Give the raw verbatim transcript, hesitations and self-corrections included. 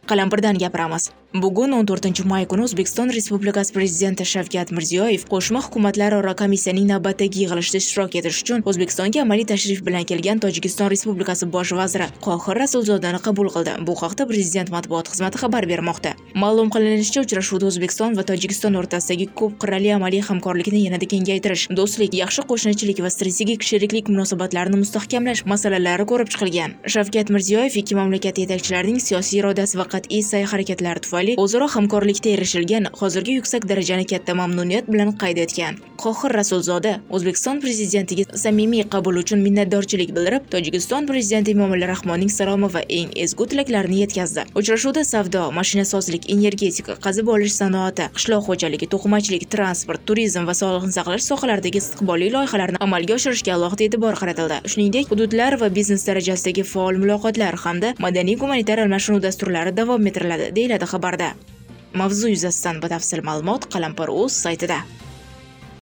Qalampirdan gapiramiz. Bugun o'n to'rtinchi may kuni O'zbekiston Respublikasi Prezidenti Shavkat Mirziyoyev Qo'shma hukumatlararo komissiyaning navbatdagi yig'ilishida ishtirok etish uchun O'zbekistonga amaliy tashrif bilan kelgan Tojikiston Respublikasi bosh vaziri Qohir Rasulzodani qabul qildi. Bu haqda Prezident matbuot xizmati xabar bermoqda. Ma'lum qilinishicha, uchrashuvda O'zbekiston va Tojikiston o'rtasidagi ko'p qirrali amaliy hamkorlikni yanada kengaytirish, do'stlik, yaxshi qo'shnichilik va strategik sheriklik munosabatlarini mustahkamlash masalalari ko'rib chiqilgan. Shavkat Mirziyoyev ikki mamlakat yetakchilarining siyosiy irodasi va qat'iy sa'y-harakatlari tufayli o'zaro hamkorlikda erishilgan hozirgi yuksak darajani katta mamnuniyat bilan qayd etgan. Qohir Rasulzoda O'zbekiston prezidentiga samimiy qabul uchun minnatdorchilik bildirib, Tojikiston prezidenti Emomali Rahmonning salomi va eng ezgu tilaklarini yetkazdi. Uchrashuvda savdo, mashinasozlik, energetika, qazib olish sanoati, qishloq xo'jaligi, to'qimachilik, transport, turizm va sog'liqni saqlash sohalaridagi istiqbolli loyihalarni amalga oshirishga alohida e'tibor qaratildi. Shuningdek, hududlar va biznes darajasidagi faol muloqotlar hamda madaniy-gumanitar almashinuv dasturlari davom ettiriladi, deyiladi xabarda. Mavzu yuzasidan batafsil ma'lumot Qalampir.uz saytida.